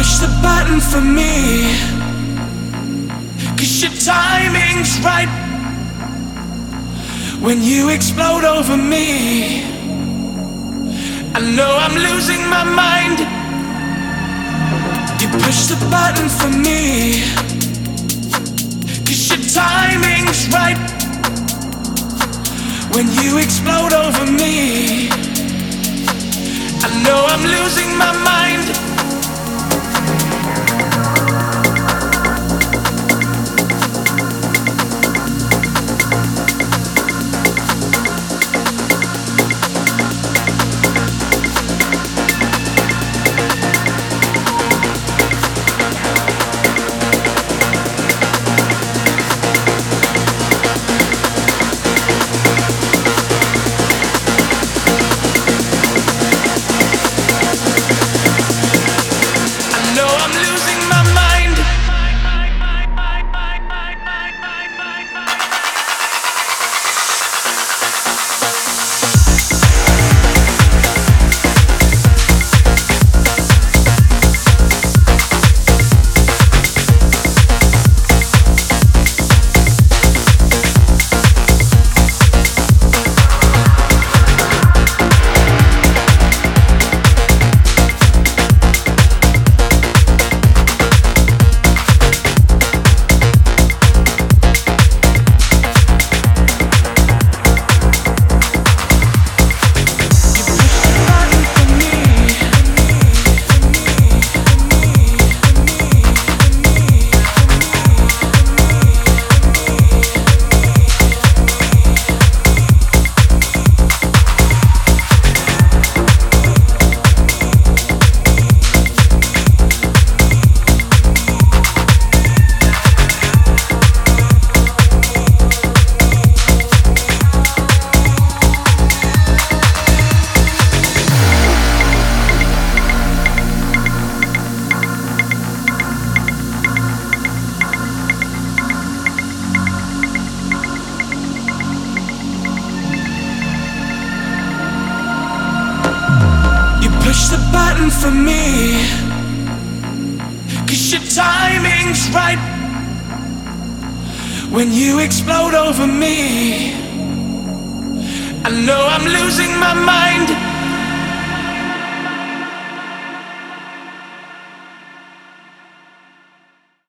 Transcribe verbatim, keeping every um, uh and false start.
push the button for me, 'cause your timing's right. When you explode over me, I know I'm losing my mind. You push the button for me, 'cause your timing's right. When you explode over me, I know I'm losing my mind. Push the button for me, 'cause your timing's right. When you explode over me, I know I'm losing my mind.